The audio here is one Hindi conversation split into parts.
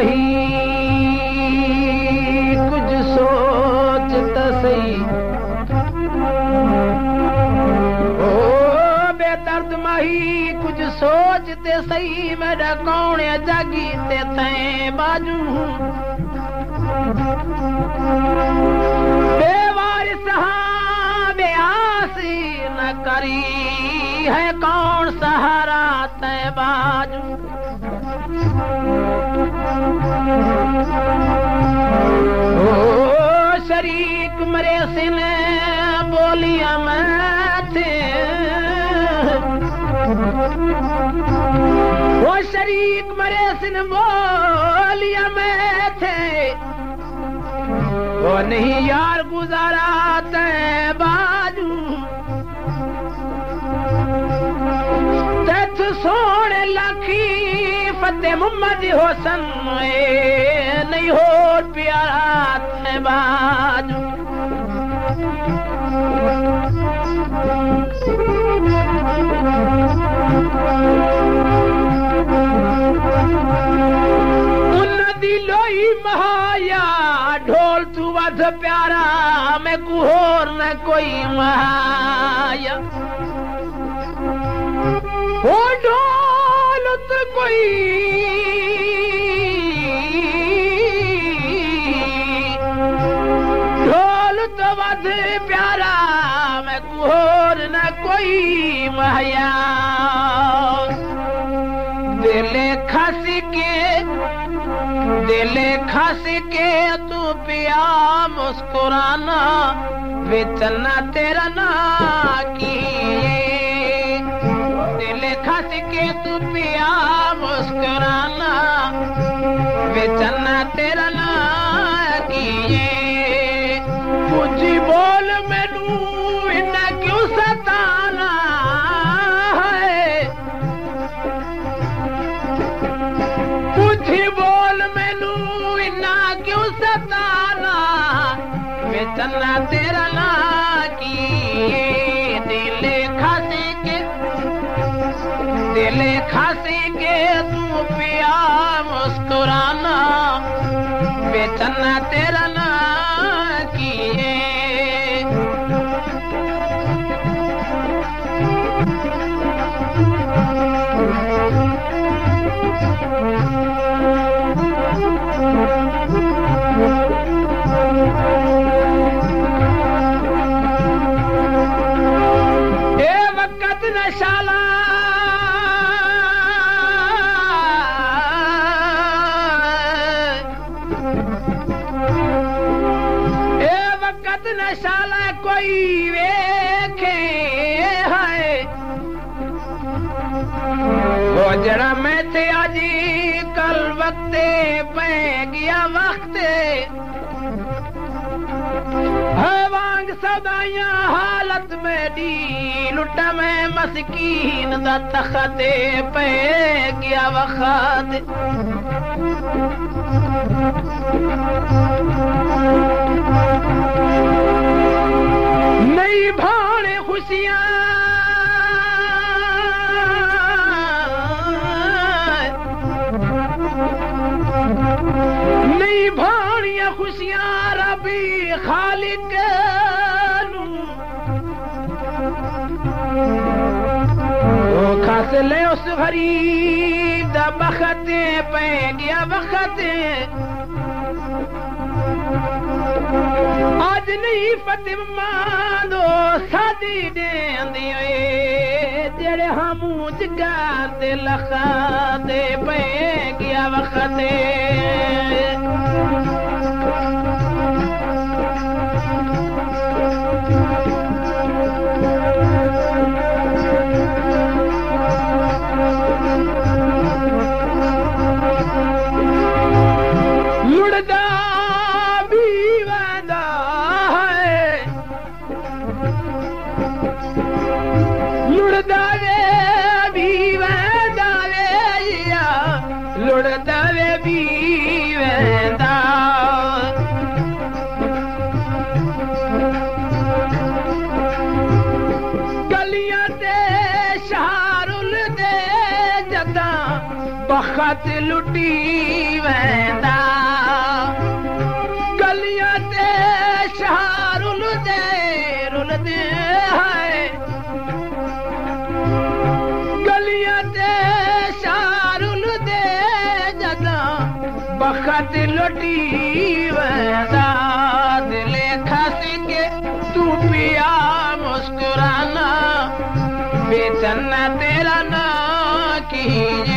माही कुछ सोच त सही ओ बेदर्द माही कुछ सोच ते सही मेरा कौन जागी ते तैं बाजू बेवारिस हाँ बेआसी न करी है कौन सहारा तैं बाजू ओ शरीक मरे सिने बोलिया मैं थे वो शरीक मरे सिने बोलिया मैं थे वो नहीं यार गुजारा तैं बाजू तेथ सोने लखी फतेह मोहम्मद होसन नहीं हो प्यारा तैं बाजू दिलोई महाया ढोल तू वध प्यारा मैं कुहोर न कोई महाया हो ढोल तो कोई ढोल तो वध प्यारा मैं कुहोर न कोई महाया दिले खस के तू पिया मुस्कुराना बेचना तेरा ना की दिल खस के तू पिया मुस्कुराना बेचना तेरा ना की मुझे बोल मैनू इन्ना क्यों सताना है मुझे बोल मैनू इन्ना क्यों सताना बेचना तेरा ना की दिले खासी के तू पिया मुस्कुराना बेचना तेरा ना की नशाला ए वक्त नशाला कोई वेखे है वो जरा मैं थे अजी कल वक्ते पे गया वक्त वांग सदाइयां हालत में दी लुटा में मस्कीन दा तखते पे गया वक्त नई भाने खुशियां नई भानियां खुशियां रबी खालिक खास ले उस गरीब दा बखत पे गया वक्त आज नहीं फतेह मानो सादी देंदी जेड़े हम जगार दे लखा दे पे गया वक्त लुड़दा भी वादा है लुड़दा भी वादा लुड़दा भी वादा गलियां ते शहरुल दे जदा बखत लुटी वेंदा गलियां ते शहर रुलदे है गलियां ते शहर रुलदे जदा बखत लुटी वेंदा दिले खस के तू पिया मुस्कुराना बेचना तेरा ना कीजिए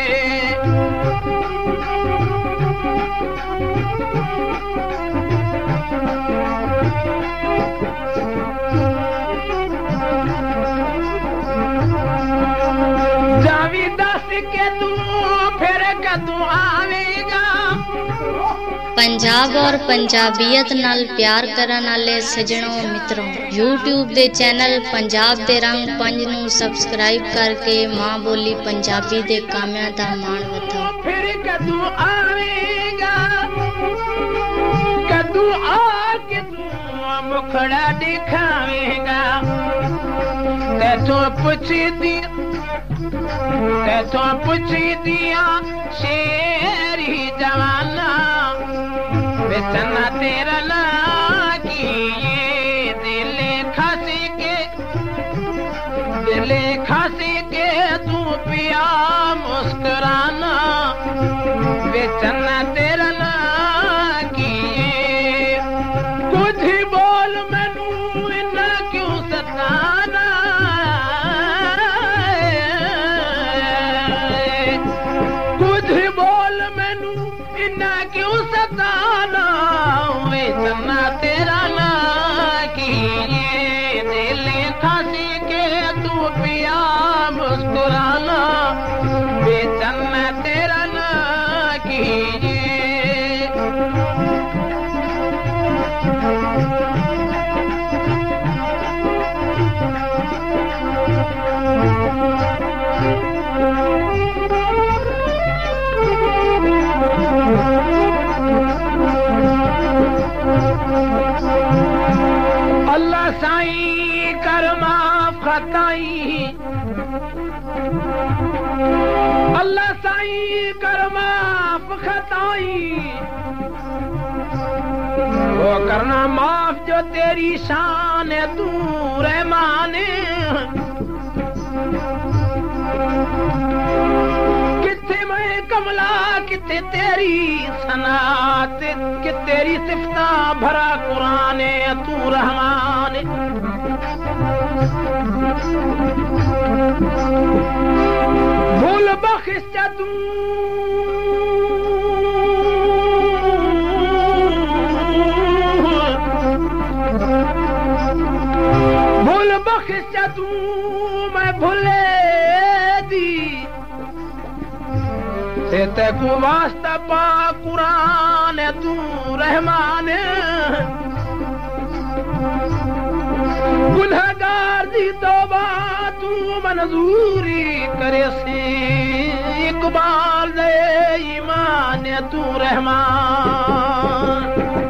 जावी दस के तू फिर कदू आवेगा पंजाब और पंजाबीयत नाल प्यार करन वाले सजणों मित्रों YouTube दे चैनल पंजाब दे रंग 5 ਨੂੰ सब्सक्राइब करके मां बोली पंजाबी दे कामियां दा मान वधाओ फिर कदू आवेगा कदू आके तू मुखड़ा दिखावेगा तैथों पुछी दिया शेरी जवाना बेचना तेरा ना किए दिले खासी के तू पिया मुस्कुराना बेचना तेरा ना किए कुछ बोल मैनू इन्ना क्यों सताना कुछ बोल मैनू इन्ना क्यों सताना बेचना तेरा ना किए दिले खासी के तू पिया मुस्कुराना बेचना तेरा ना कीजिए अल्लाह साईं कर माफ खताई अल्लाह साईं कर माफ खताई वो करना माफ जो तेरी शान है तू रहमान किथे मैं कमला किथे तेरी सनात कि तेरी सिफता भरा कुरान है तू रहमान भूल बख्श तू भूल बख्श तू मैं भूले दी तेको वास्ता पा कुरान तू रहमान गुनहगार दी तौबा तू मंजूरी करे सी इकबाल दे ईमान तू रहमान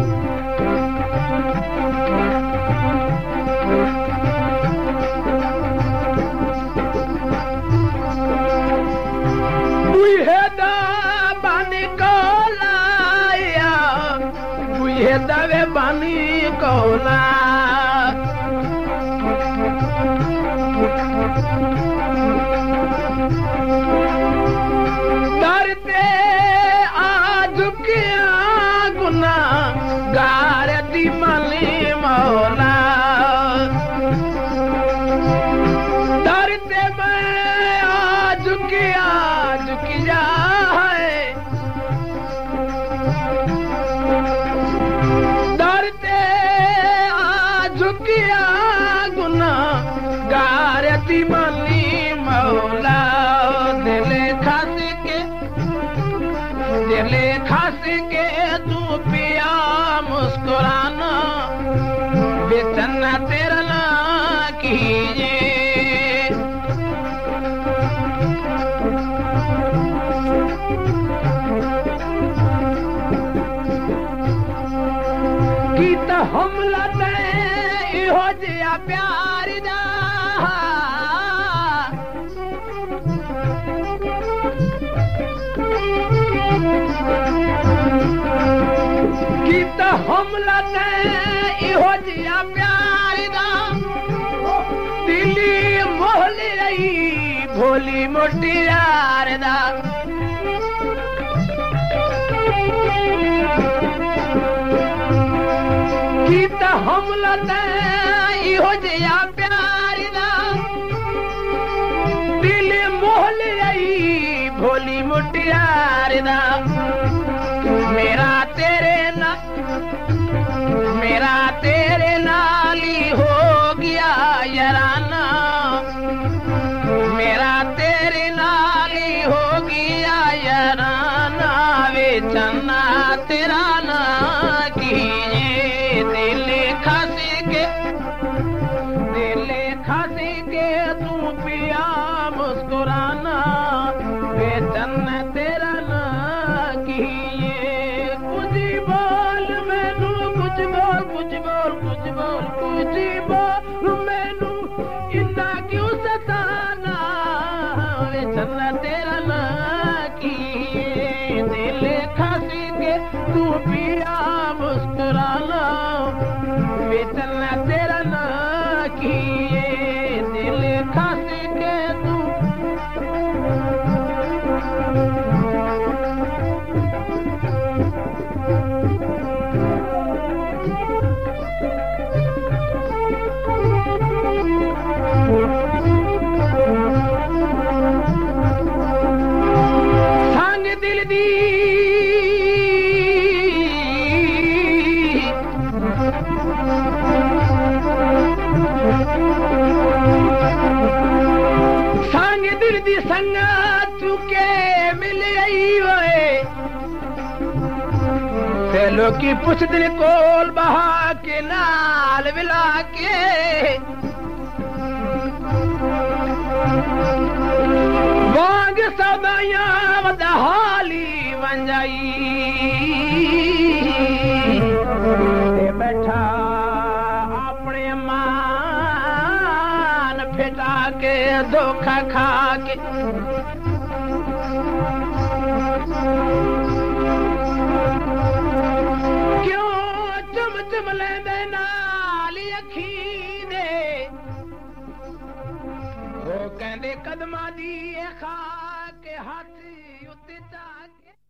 दवे बानी कोला डरते आज क्या गुना गार दी मली मौला डरते मैं आज किया है डरते आज किया गुना गारती मली मौला दिले खास के तू पिया मुस्कुराना बेचना तेरा ना कीजिए कीता हमला ते इहो जिया प्यार दा ਕੀਤਾ ਹਮਲਾ ਤੇ ਇਹੋ ਜਿਹਾ ਪਿਆਰ ਦਾ ਦਿੱਲੀ ਮੋਹਲ ਰਹੀ ਭੋਲੀ ਮੋਟੀ ਯਾਰ ਦਾ ਕੀਤਾ ਹਮਲਾ ਤੇ ਇਹੋ ਜਿਹਾ ਪਿਆਰ ਦਾ ਦਿੱਲੀ ਮੋਹਲ ਰਹੀ ਭੋਲੀ ਮੋਟੀ ਯਾਰ ਦਾ मेरा तेरे नाल ही हो गया याराना मेरा तेरे नाल ही हो गया याराना वे चन्ना तेरा ना कीजे दिल खास के तू पिया मुस्कुराना वे चन्ना तेरा ना कीजे मैनू इन्ना क्यों सताना वे चन्ना तेरा ना की दिल खासी के तू पिया मुस्कुराना वे चन्ना तेरा ना की दिल खासी के तू संगत चुके मिल गई होए फैलो की पुछ दिल कोल बहा के नाल विला के वांग सदाया वदहाली वंजाई बैठा अपने मान फेटा के धोखा खा के क्यों चम चम लेंदे नाल अखी दे ओ कहंदे कदमां दी खा के हाथ उत्ते जा के